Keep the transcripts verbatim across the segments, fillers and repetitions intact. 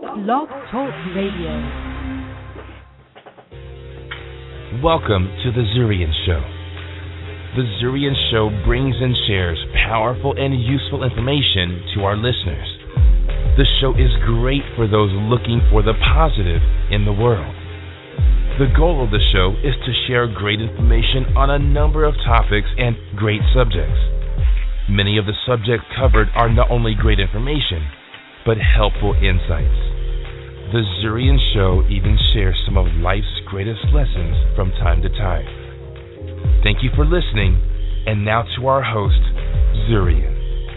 Blog Talk Radio. Welcome to The Zurian Show. The Zurian Show brings and shares powerful and useful information to our listeners. The show is great for those looking for the positive in the world. The goal of the show is to share great information on a number of topics and great subjects. Many of the subjects covered are not only great information, but helpful insights. The Zurian Show even shares some of life's greatest lessons from time to time. Thank you for listening, and now to our host, Zurian.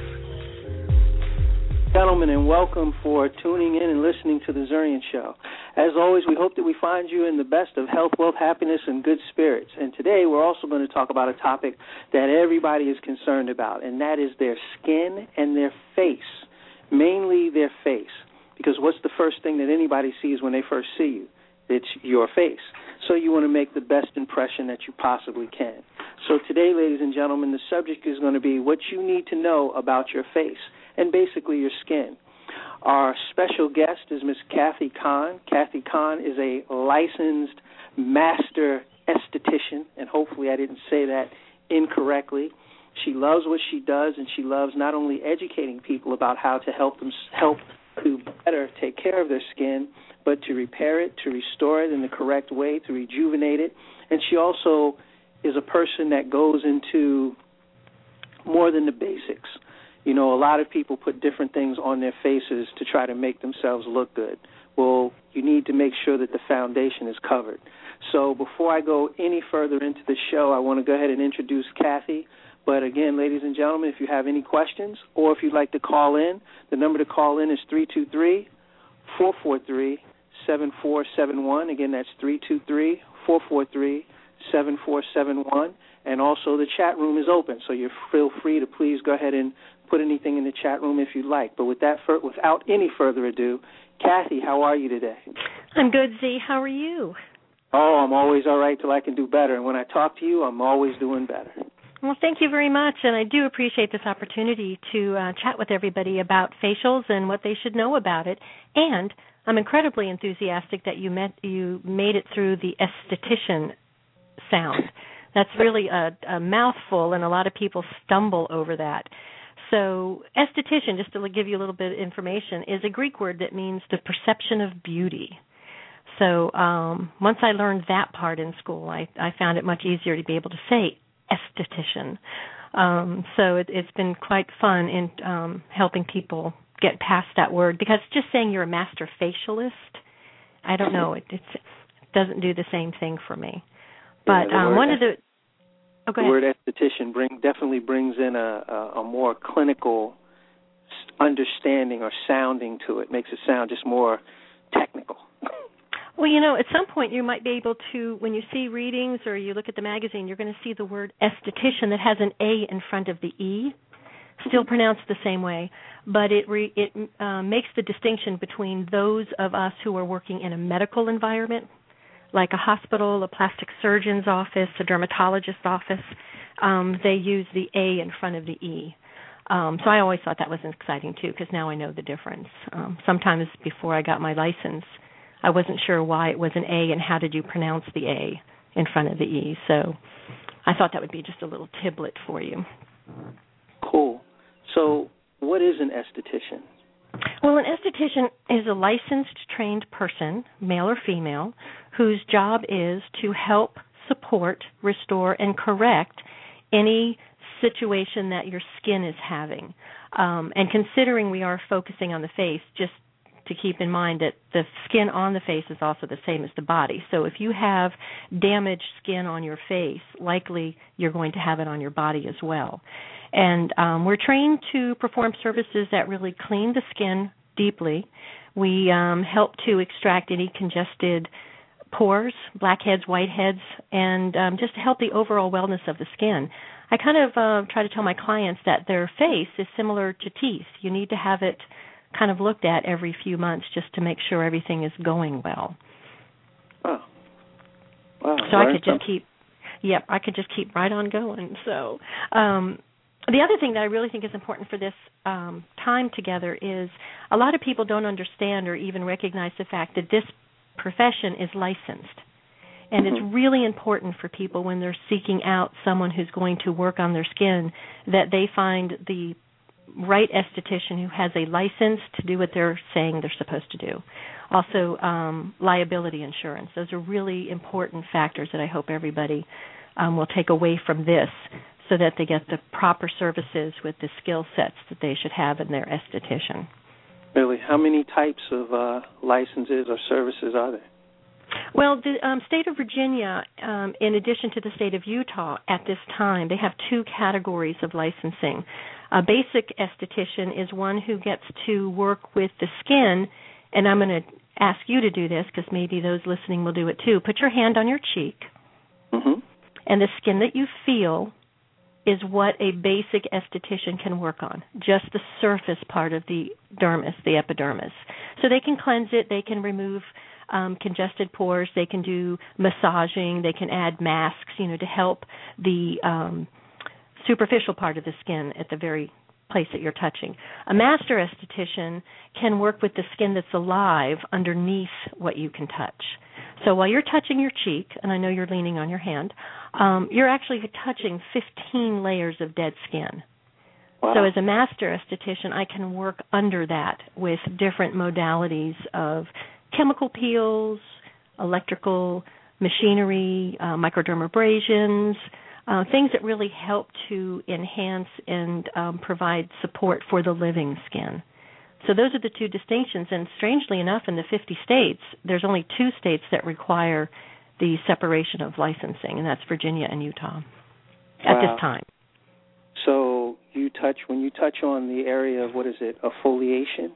Gentlemen, and welcome for tuning in and listening to The Zurian Show. As always, we hope that we find you in the best of health, wealth, happiness, and good spirits. And today we're also going to talk about a topic that everybody is concerned about, and that is their skin and their face, mainly their face. Because what's the first thing that anybody sees when they first see you? It's your face. So you want to make the best impression that you possibly can. So today, ladies and gentlemen, the subject is going to be what you need to know about your face and basically your skin. Our special guest is Miss Kathy Kahn. Kathy Kahn is a licensed master esthetician, and hopefully I didn't say that incorrectly. She loves what she does, and she loves not only educating people about how to help them help to better take care of their skin, but to repair it, to restore it in the correct way, to rejuvenate it. And she also is a person that goes into more than the basics. You know, a lot of people put different things on their faces to try to make themselves look good. Well, you need to make sure that the foundation is covered. So before I go any further into the show, I want to go ahead and introduce Kathy. But again, ladies and gentlemen, if you have any questions or if you'd like to call in, the number to call in is three two three, four four three, seven four seven one. Again, that's three two three, four four three, seven four seven one. And also the chat room is open, so you feel free to please go ahead and put anything in the chat room if you'd like. But with that, without any further ado, Kathy, how are you today? I'm good, Z. How are you? Oh, I'm always all right till I can do better. And when I talk to you, I'm always doing better. Well, thank you very much, and I do appreciate this opportunity to uh, chat with everybody about facials and what they should know about it. And I'm incredibly enthusiastic that you met you made it through the esthetician sound. That's really a, a mouthful, and a lot of people stumble over that. So esthetician, just to give you a little bit of information, is a Greek word that means the perception of beauty. So um, once I learned that part in school, I, I found it much easier to be able to say esthetician. Um, so it, it's been quite fun in um, helping people get past that word, because just saying you're a master facialist, I don't know, it, it's, it doesn't do the same thing for me. But yeah, um, one of the... Oh, the word esthetician bring, definitely brings in a, a, a more clinical understanding or sounding to it, makes it sound just more technical. Well, you know, at some point you might be able to, when you see readings or you look at the magazine, you're going to see the word esthetician that has an A in front of the E, still pronounced the same way, but it re, it uh, makes the distinction between those of us who are working in a medical environment, like a hospital, a plastic surgeon's office, a dermatologist's office. Um, they use the A in front of the E. Um, so I always thought that was exciting, too, because now I know the difference. Um, sometimes before I got my license, I wasn't sure why it was an A and how did you pronounce the A in front of the E. So I thought that would be just a little tiblet for you. Cool. So what is an esthetician? Well, an esthetician is a licensed, trained person, male or female, whose job is to help, support, restore, and correct any situation that your skin is having. Um, and considering we are focusing on the face, just to keep in mind that the skin on the face is also the same as the body. So if you have damaged skin on your face, likely you're going to have it on your body as well. And um, we're trained to perform services that really clean the skin deeply. We um, help to extract any congested pores, blackheads, whiteheads, and um, just to help the overall wellness of the skin. I kind of uh, try to tell my clients that their face is similar to teeth. You need to have it kind of looked at every few months just to make sure everything is going well. Oh. Wow. So I could just keep, yep, I could just keep right on going. So um, the other thing that I really think is important for this um, time together is a lot of people don't understand or even recognize the fact that this profession is licensed. And mm-hmm. it's really important for people when they're seeking out someone who's going to work on their skin that they find the right esthetician who has a license to do what they're saying they're supposed to do. Also, um, liability insurance. Those are really important factors that I hope everybody um, will take away from this so that they get the proper services with the skill sets that they should have in their esthetician. Really? How many types of uh, licenses or services are there? Well, the um, state of Virginia, um, in addition to the state of Utah, at this time, they have two categories of licensing. A basic esthetician is one who gets to work with the skin, and I'm going to ask you to do this because maybe those listening will do it too. Put your hand on your cheek, mm-hmm. and the skin that you feel is what a basic esthetician can work on, just the surface part of the dermis, the epidermis. So they can cleanse it, they can remove um, congested pores, they can do massaging, they can add masks, you know, to help the um, superficial part of the skin at the very place that you're touching. A master esthetician can work with the skin that's alive underneath what you can touch. So while you're touching your cheek, and I know you're leaning on your hand, um, you're actually touching fifteen layers of dead skin. Wow. So as a master esthetician, I can work under that with different modalities of chemical peels, electrical machinery, uh, microdermabrasions, uh, things that really help to enhance and um, provide support for the living skin. So those are the two distinctions, and strangely enough, in the fifty states, there's only two states that require the separation of licensing, and that's Virginia and Utah at wow. this time. So you touch, when you touch on the area of, what is it, exfoliation?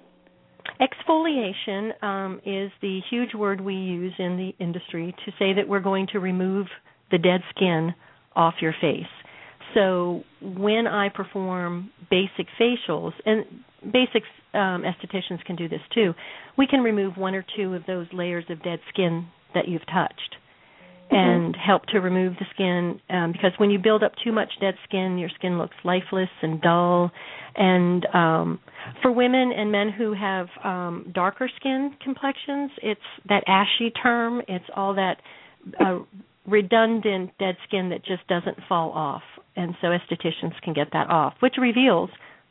Exfoliation um, is the huge word we use in the industry to say that we're going to remove the dead skin off your face. So when I perform basic facials, and basic um, estheticians can do this too, we can remove one or two of those layers of dead skin that you've touched mm-hmm. and help to remove the skin um, because when you build up too much dead skin, your skin looks lifeless and dull. And um, for women and men who have um, darker skin complexions, it's that ashy term. It's all that uh, redundant dead skin that just doesn't fall off. And so estheticians can get that off, which reveals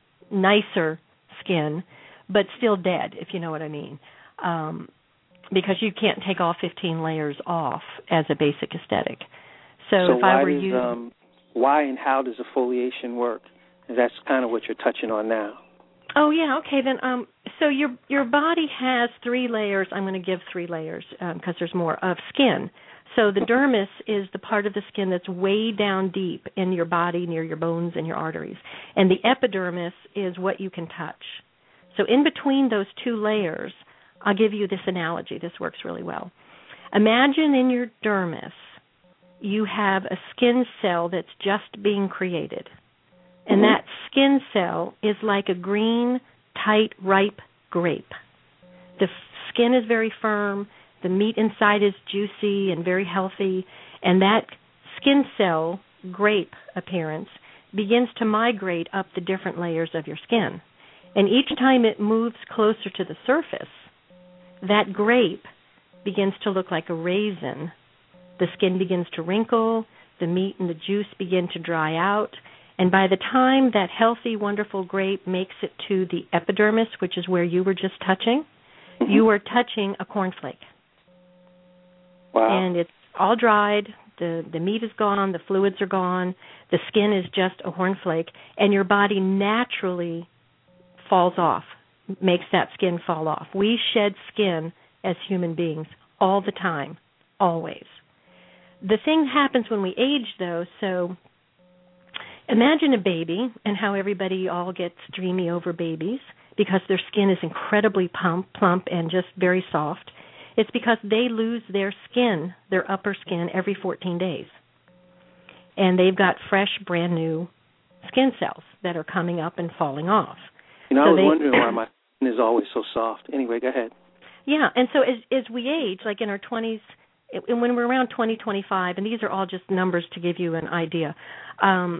nicer skin, but still dead, if you know what I mean, um, because you can't take all fifteen layers off as a basic aesthetic. So, so if why I were does, you, um, why and how does exfoliation work? And that's kind of what you're touching on now. Oh yeah, okay then. Um, so your your body has three layers. I'm going to give three layers because um, there's more of skin. So the dermis is the part of the skin that's way down deep in your body, near your bones and your arteries. And the epidermis is what you can touch. So in between those two layers, I'll give you this analogy. This works really well. Imagine in your dermis, you have a skin cell that's just being created. And that skin cell is like a green, tight, ripe grape. The skin is very firm. The meat inside is juicy and very healthy, and that skin cell, grape appearance, begins to migrate up the different layers of your skin. And each time it moves closer to the surface, that grape begins to look like a raisin. The skin begins to wrinkle, the meat and the juice begin to dry out, and by the time that healthy, wonderful grape makes it to the epidermis, which is where you were just touching, mm-hmm. you are touching a cornflake. Wow. And it's all dried, the, the meat is gone, the fluids are gone, the skin is just a cornflake, and your body naturally falls off, makes that skin fall off. We shed skin as human beings all the time, always. The thing happens when we age, though, so imagine a baby and how everybody all gets dreamy over babies because their skin is incredibly plump, plump and just very soft. It's because they lose their skin, their upper skin, every fourteen days. And they've got fresh, brand new skin cells that are coming up and falling off. You know, so I was they, wondering why my skin is always so soft. Anyway, go ahead. Yeah, and so as, as we age, like in our twenties, and when we're around twenty, twenty-five, and these are all just numbers to give you an idea, um,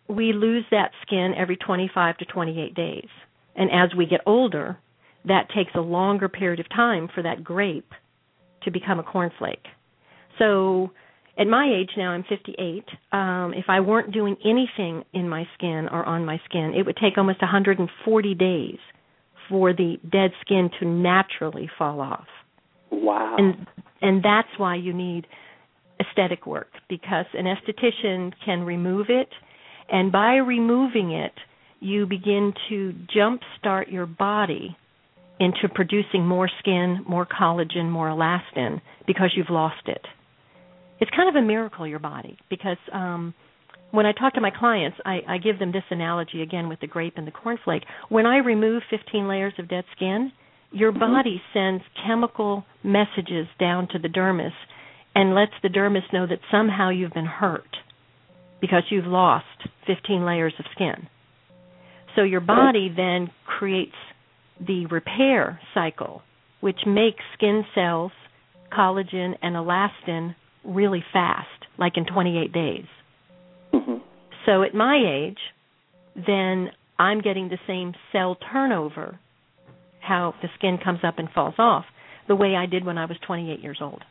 we lose that skin every twenty-five to twenty-eight days. And as we get older, that takes a longer period of time for that grape to become a cornflake. So at my age now, I'm fifty-eight. Um, if I weren't doing anything in my skin or on my skin, it would take almost one hundred forty days for the dead skin to naturally fall off. Wow. And and that's why you need aesthetic work, because an esthetician can remove it, and by removing it, you begin to jumpstart your body into producing more skin, more collagen, more elastin, because you've lost it. It's kind of a miracle, your body, because um, when I talk to my clients, I, I give them this analogy again with the grape and the cornflake. When I remove fifteen layers of dead skin, your mm-hmm. body sends chemical messages down to the dermis and lets the dermis know that somehow you've been hurt because you've lost fifteen layers of skin. So your body then creates the repair cycle, which makes skin cells, collagen, and elastin really fast, like in twenty-eight days. Mm-hmm. So at my age, then I'm getting the same cell turnover, how the skin comes up and falls off, the way I did when I was twenty-eight years old.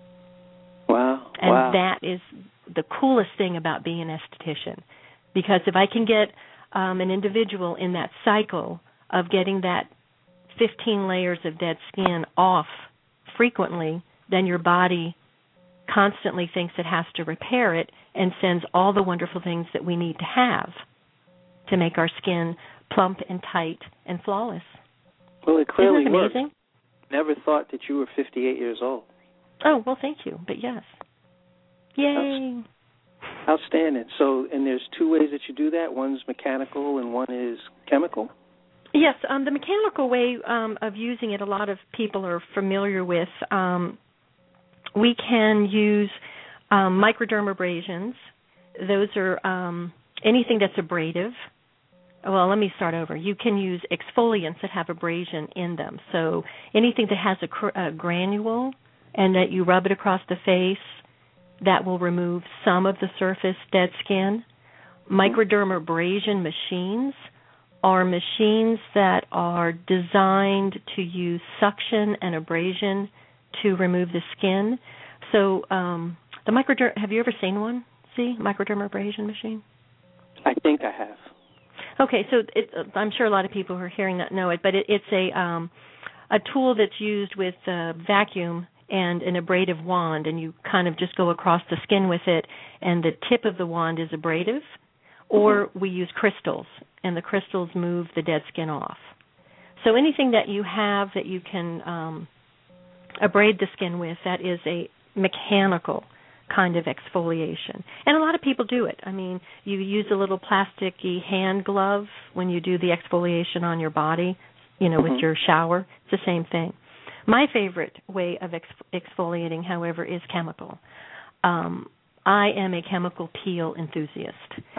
Wow. And wow. that is the coolest thing about being an esthetician, because if I can get um, an individual in that cycle of getting that fifteen layers of dead skin off frequently, then your body constantly thinks it has to repair it and sends all the wonderful things that we need to have to make our skin plump and tight and flawless. Well, it clearly Isn't that amazing? Worked. Never thought that you were fifty-eight years old. Oh, well, thank you, but yes. Yay. Outstanding. So, and there's two ways that you do that. One's mechanical and one is chemical? Yes, um, the mechanical way um, of using it, a lot of people are familiar with. Um, we can use um, microdermabrasions. Those are um, anything that's abrasive. Well, let me start over. You can use exfoliants that have abrasion in them. So anything that has a, cr- a granule and that you rub it across the face, that will remove some of the surface dead skin. Microdermabrasion machines are machines that are designed to use suction and abrasion to remove the skin. So um, the microderm, have you ever seen one? See, microdermabrasion machine? I think I have. Okay, so it, I'm sure a lot of people who are hearing that know it, but it, it's a um, a tool that's used with uh, vacuum and an abrasive wand, and you kind of just go across the skin with it, and the tip of the wand is abrasive, or mm-hmm. we use crystals, and the crystals move the dead skin off. So anything that you have that you can um, abrade the skin with, that is a mechanical kind of exfoliation. And a lot of people do it. I mean, you use a little plasticky hand glove when you do the exfoliation on your body, you know, mm-hmm. with your shower. It's the same thing. My favorite way of ex- exfoliating, however, is chemical. Um, I am a chemical peel enthusiast.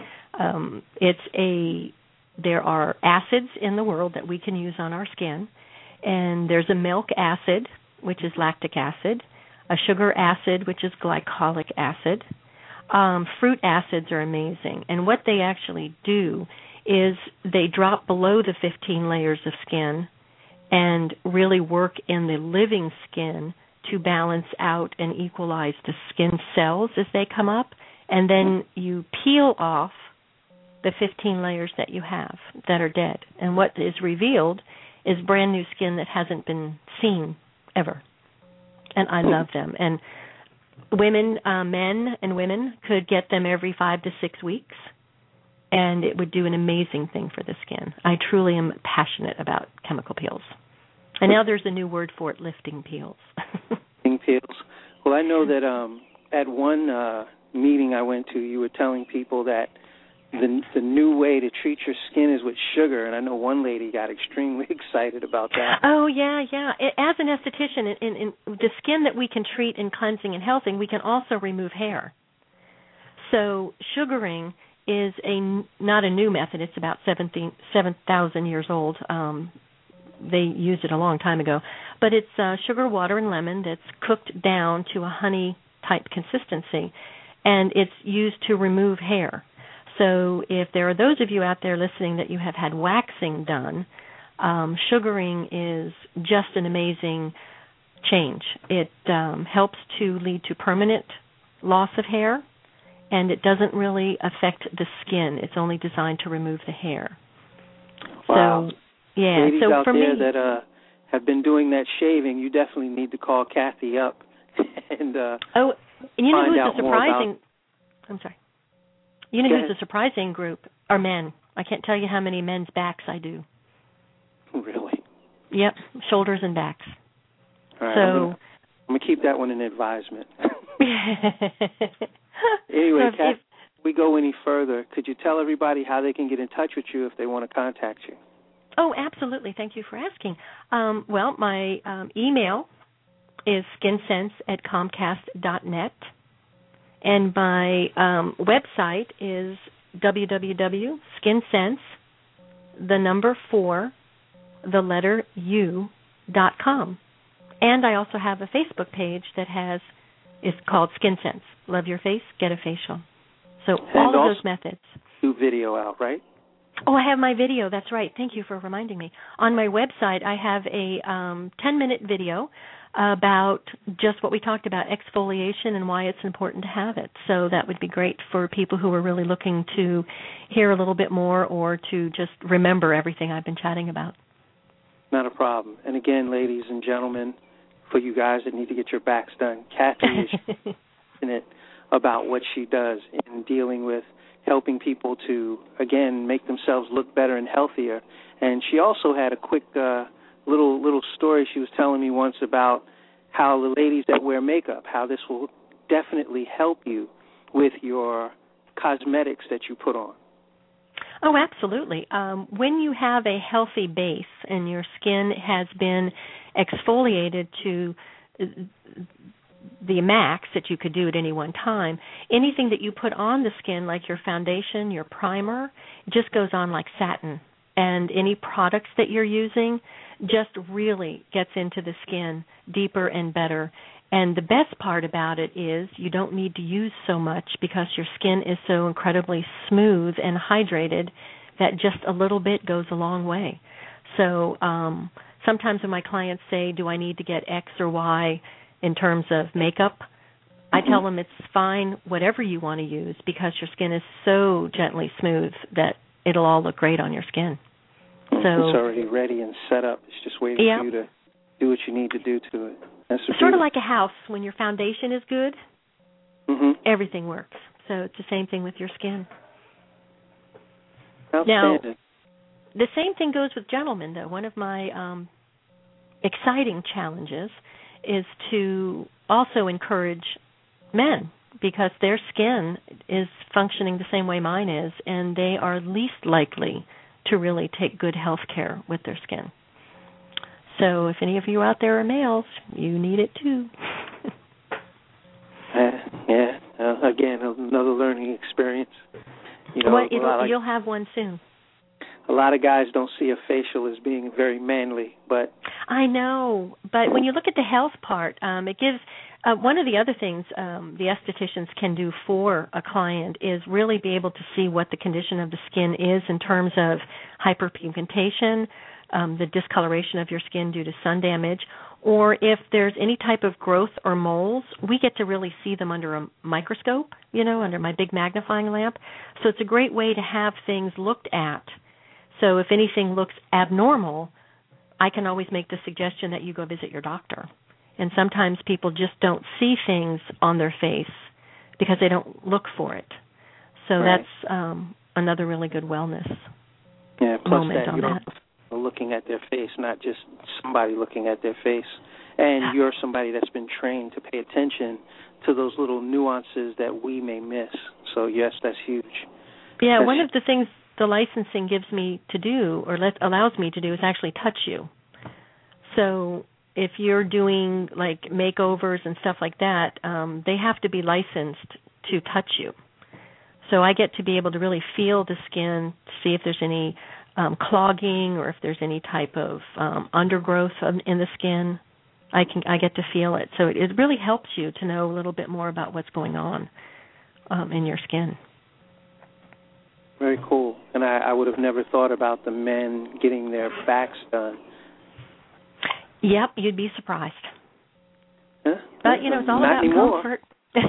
Um, it's a there are acids in the world that we can use on our skin, and there's a milk acid, which is lactic acid, a sugar acid, which is glycolic acid. Um, fruit acids are amazing, and what they actually do is they drop below the fifteen layers of skin and really work in the living skin to balance out and equalize the skin cells as they come up, and then you peel off the fifteen layers that you have that are dead. And what is revealed is brand new skin that hasn't been seen ever. And I love them. And women, uh, men and women could get them every five to six weeks, and it would do an amazing thing for the skin. I truly am passionate about chemical peels. And now there's a new word for it, lifting peels. Lifting peels. Well, I know that um, at one uh, meeting I went to, you were telling people that the the new way to treat your skin is with sugar, and I know one lady got extremely excited about that. Oh, yeah, yeah. As an esthetician, in, in, in the skin that we can treat in cleansing and healthing, we can also remove hair. So sugaring is a not a new method. It's about seven thousand years old. Um, they used it a long time ago. But it's uh, sugar, water, and lemon that's cooked down to a honey-type consistency, and it's used to remove hair. So if there are those of you out there listening that you have had waxing done, um, sugaring is just an amazing change. It um, helps to lead to permanent loss of hair, and it doesn't really affect the skin. It's only designed to remove the hair. Wow. So, yeah. Ladies so out for there me, that uh, have been doing that shaving, you definitely need to call Kathy up and uh, oh, and you know find who's out the more surprising? about... I'm sorry. You know Go who's ahead. the surprising group? Are men. I can't tell you how many men's backs I do. Really? Yep, shoulders and backs. All right, so I'm gonna, I'm gonna keep that one in advisement. Anyway, so if, Kathy, if, before we go any further, could you tell everybody how they can get in touch with you if they want to contact you? Oh, absolutely. Thank you for asking. Um, well, my um, email is skinsense at comcast dot net, and my um, website is w w w dot skinsense, the number four, the letter U, dot com. And I also have a Facebook page that has, is called SkinSense. Love your face, get a facial. So And all of also those methods. do video out, right? Oh, I have my video. That's right. Thank you for reminding me. On my website, I have a um, ten-minute video about just what we talked about, exfoliation and why it's important to have it. So that would be great for people who are really looking to hear a little bit more or to just remember everything I've been chatting about. Not a problem. And again, ladies and gentlemen, for you guys that need to get your backs done, Kathy is passionate about what she does in dealing with helping people to, again, make themselves look better and healthier. And she also had a quick uh, little little story she was telling me once about how the ladies that wear makeup, how this will definitely help you with your cosmetics that you put on. Oh, absolutely. Um, when you have a healthy base and your skin has been exfoliated to the max that you could do at any one time, anything that you put on the skin, like your foundation, your primer, just goes on like satin. And any products that you're using just really gets into the skin deeper and better. And the best part about it is you don't need to use so much because your skin is so incredibly smooth and hydrated that just a little bit goes a long way. So um, sometimes when my clients say, do I need to get X or Y in terms of makeup, I mm-hmm. tell them it's fine, whatever you want to use, because your skin is so gently smooth that it'll all look great on your skin. So it's already ready and set up. It's just waiting yeah. for you to do what you need to do to it. That's sort of like a house. When your foundation is good, mm-hmm. everything works. So it's the same thing with your skin. Outstanding. Now, the same thing goes with gentlemen, though. One of my um, exciting challenges is to also encourage men, because their skin is functioning the same way mine is, and they are least likely to really take good health care with their skin. So if any of you out there are males, you need it too. uh, yeah, uh, again, another learning experience. You know, well, it'll, like, you'll have one soon. A lot of guys don't see a facial as being very manly, but... I know, but when you look at the health part, um, it gives... Uh, one of the other things um, the estheticians can do for a client is really be able to see what the condition of the skin is in terms of hyperpigmentation, um, the discoloration of your skin due to sun damage, or if there's any type of growth or moles, we get to really see them under a microscope, you know, under my big magnifying lamp. So it's a great way to have things looked at. So if anything looks abnormal, I can always make the suggestion that you go visit your doctor. And sometimes people just don't see things on their face because they don't look for it. So right. that's um, another really good wellness yeah, plus moment that, on you're that. looking at their face, not just somebody looking at their face. And you're somebody that's been trained to pay attention to those little nuances that we may miss. So, yes, that's huge. Yeah, that's one of the things the licensing gives me to do or let, allows me to do is actually touch you. So if you're doing like makeovers and stuff like that, um, they have to be licensed to touch you. So I get to be able to really feel the skin, see if there's any um, clogging or if there's any type of um, undergrowth in the skin. I can I get to feel it. So it, it really helps you to know a little bit more about what's going on um, in your skin. Very cool. And I, I would have never thought about the men getting their backs done. Yep, you'd be surprised. Huh? But, you know, it's all Not about anymore. comfort.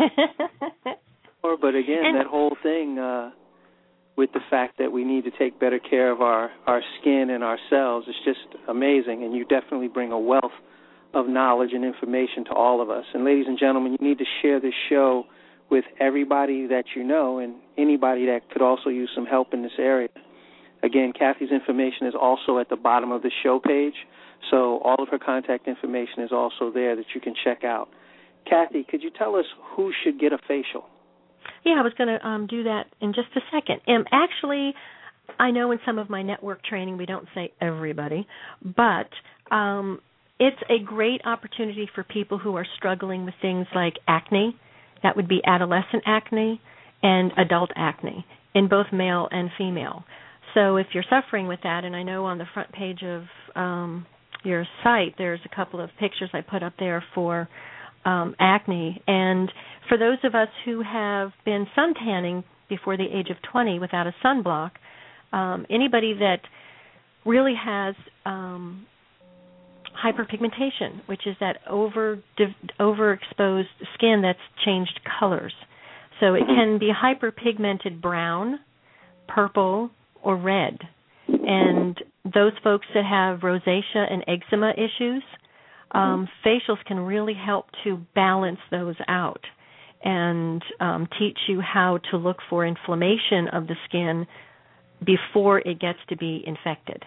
Or, but again, And, that whole thing uh, with the fact that we need to take better care of our, our skin and ourselves is just amazing. And you definitely bring a wealth of knowledge and information to all of us. And ladies and gentlemen, you need to share this show with everybody that you know and anybody that could also use some help in this area. Again, Kathy's information is also at the bottom of the show page, so all of her contact information is also there that you can check out. Kathy, could you tell us who should get a facial? Yeah, I was going to um, do that in just a second. Um, actually, I know in some of my network training we don't say everybody, but um, it's a great opportunity for people who are struggling with things like acne. That would be adolescent acne and adult acne in both male and female. So if you're suffering with that, and I know on the front page of um, your site there's a couple of pictures I put up there for um, acne. And for those of us who have been sun tanning before the age of twenty without a sunblock, um, anybody that really has um, hyperpigmentation, which is that over overexposed skin that's changed colors. So it can be hyperpigmented brown, purple, or red. And those folks that have rosacea and eczema issues, um, facials can really help to balance those out and um, teach you how to look for inflammation of the skin before it gets to be infected.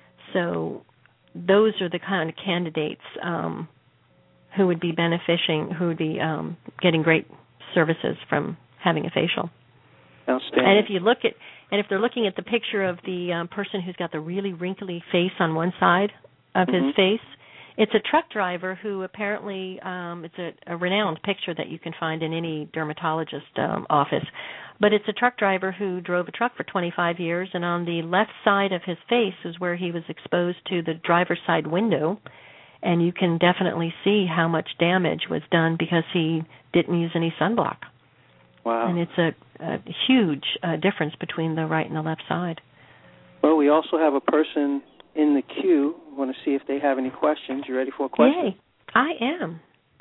So those are the kind of candidates um, who would be benefiting, who would be um, getting great services from having a facial. Outstanding. And if you look at, and if they're looking at the picture of the um, person who's got the really wrinkly face on one side of mm-hmm. his face, it's a truck driver who apparently, um, it's a, a renowned picture that you can find in any dermatologist um, office, but it's a truck driver who drove a truck for twenty-five years, and on the left side of his face is where he was exposed to the driver's side window, and you can definitely see how much damage was done because he didn't use any sunblock. Wow. And it's a, a huge uh, difference between the right and the left side. Well, we also have a person in the queue. I want to see if they have any questions. You ready for a question? Yay. I am.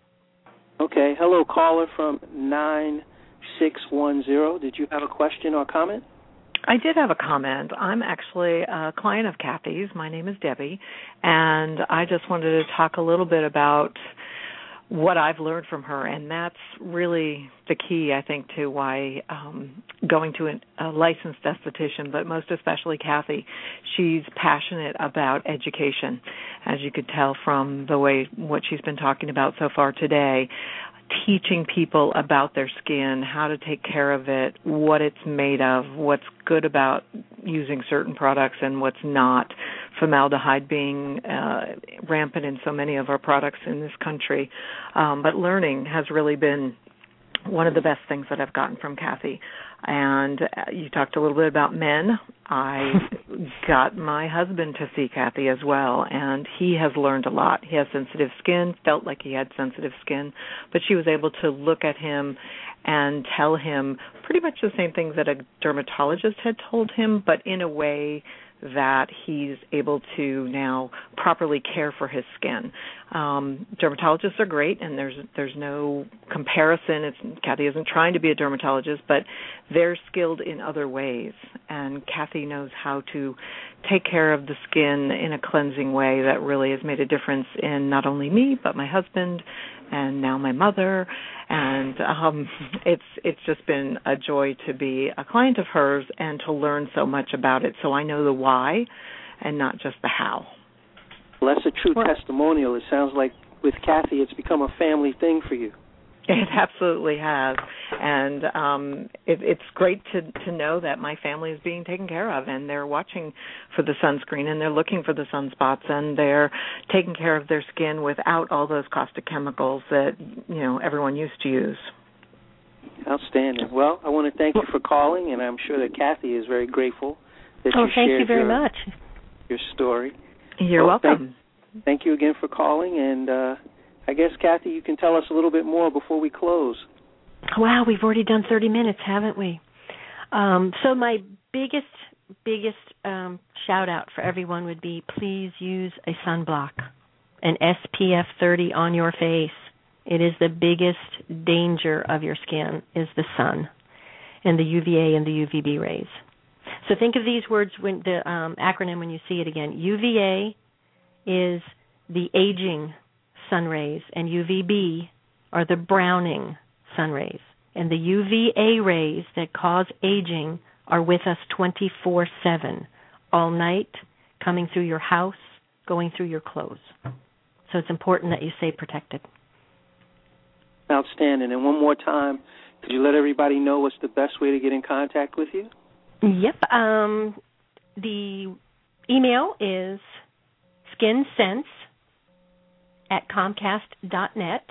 Okay. Hello, caller from nine six one zero. Did you have a question or comment? I did have a comment. I'm actually a client of Kathy's. My name is Debbie, and I just wanted to talk a little bit about what I've learned from her, and that's really the key, I think, to why um, going to an, a licensed esthetician, but most especially Kathy, she's passionate about education, as you could tell from the way what she's been talking about so far today, teaching people about their skin, how to take care of it, what it's made of, what's good about using certain products and what's not, formaldehyde being uh, rampant in so many of our products in this country. Um, but learning has really been one of the best things that I've gotten from Kathy. And uh, you talked a little bit about men. I got my husband to see Kathy as well, and he has learned a lot. He has sensitive skin, felt like he had sensitive skin, but she was able to look at him and tell him pretty much the same things that a dermatologist had told him, but in a way that he's able to now properly care for his skin. Um, dermatologists are great, and there's there's no comparison. It's, Kathy isn't trying to be a dermatologist, but they're skilled in other ways, and Kathy knows how to take care of the skin in a cleansing way that really has made a difference in not only me, but my husband, and now my mother, and um, it's it's just been a joy to be a client of hers and to learn so much about it. So I know the why and not just the how. Well, that's a true well, testimonial. It sounds like with Kathy it's become a family thing for you. It absolutely has, and um, it, it's great to, to know that my family is being taken care of, and they're watching for the sunscreen, and they're looking for the sunspots, and they're taking care of their skin without all those caustic chemicals that, you know, everyone used to use. Outstanding. Well, I want to thank you for calling, and I'm sure that Kathy is very grateful that oh, you thank shared you very your, much. your story. You're well, welcome. Thank, thank you again for calling, and uh, I guess, Kathy, you can tell us a little bit more before we close. Wow, we've already done thirty minutes, haven't we? Um, so my biggest, biggest um, shout out for everyone would be please use a sunblock, an S P F thirty on your face. It is the biggest danger of your skin is the sun and the U V A and the U V B rays. So think of these words, when the um, acronym when you see it again. U V A is the aging sun rays, and U V B are the browning sun rays. And the U V A rays that cause aging are with us twenty-four seven, all night, coming through your house, going through your clothes. So it's important that you stay protected. Outstanding. And one more time, could you let everybody know what's the best way to get in contact with you? Yep. Um, the email is skinsense at comcast dot net,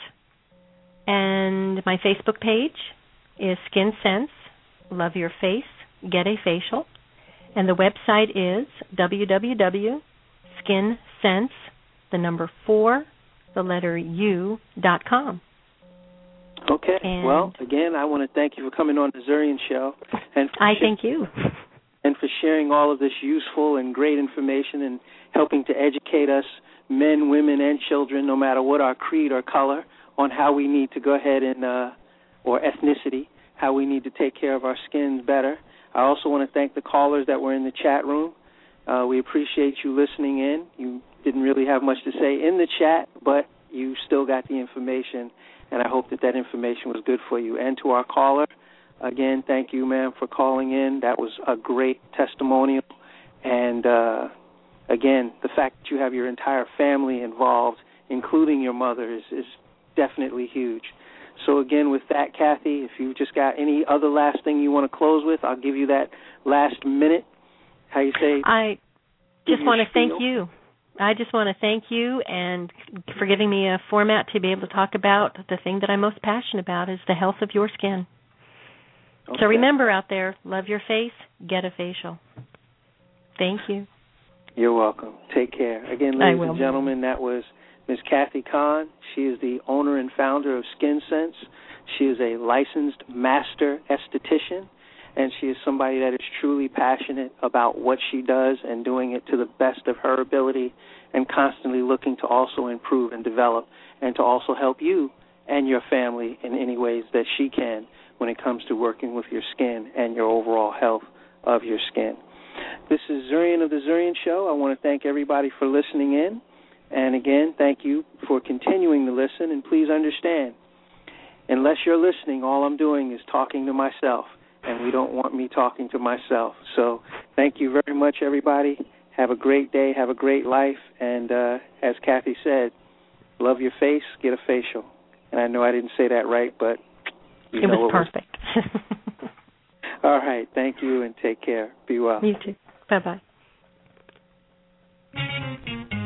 and my Facebook page is SkinSense, Love Your Face, Get a Facial, and the website is w w w dot skinsense, the number four, the letter U, dot com. Okay. And well, again, I want to thank you for coming on the Zurian Show. And I sh- thank you. And for sharing all of this useful and great information and helping to educate us, men, women, and children, no matter what our creed or color, on how we need to go ahead and, uh, or ethnicity, how we need to take care of our skins better. I also want to thank the callers that were in the chat room. Uh, we appreciate you listening in. You didn't really have much to say in the chat, but you still got the information, and I hope that that information was good for you. And to our caller, again, thank you, ma'am, for calling in. That was a great testimonial. And, uh, again, the fact that you have your entire family involved, including your mother, is, is definitely huge. So, again, with that, Kathy, if you've just got any other last thing you want to close with, I'll give you that last minute. How you say? I just want to thank you. I just want to thank you and for giving me a format to be able to talk about the thing that I'm most passionate about is the health of your skin. Okay. So remember out there, love your face, get a facial. Thank you. You're welcome. Take care. Again, ladies and gentlemen, that was Miz Kathy Kahn. She is the owner and founder of SkinSense. She is a licensed master esthetician, and she is somebody that is truly passionate about what she does and doing it to the best of her ability and constantly looking to also improve and develop and to also help you and your family in any ways that she can when it comes to working with your skin and your overall health of your skin. This is Zurian of the Zurian Show. I want to thank everybody for listening in. And again, thank you for continuing to listen. And please understand, unless you're listening, all I'm doing is talking to myself. And we don't want me talking to myself. So thank you very much, everybody. Have a great day. Have a great life. And uh, as Kathy said, love your face, get a facial. And I know I didn't say that right, but you it know was it perfect. Was. All right. Thank you and take care. Be well. You too. Bye-bye.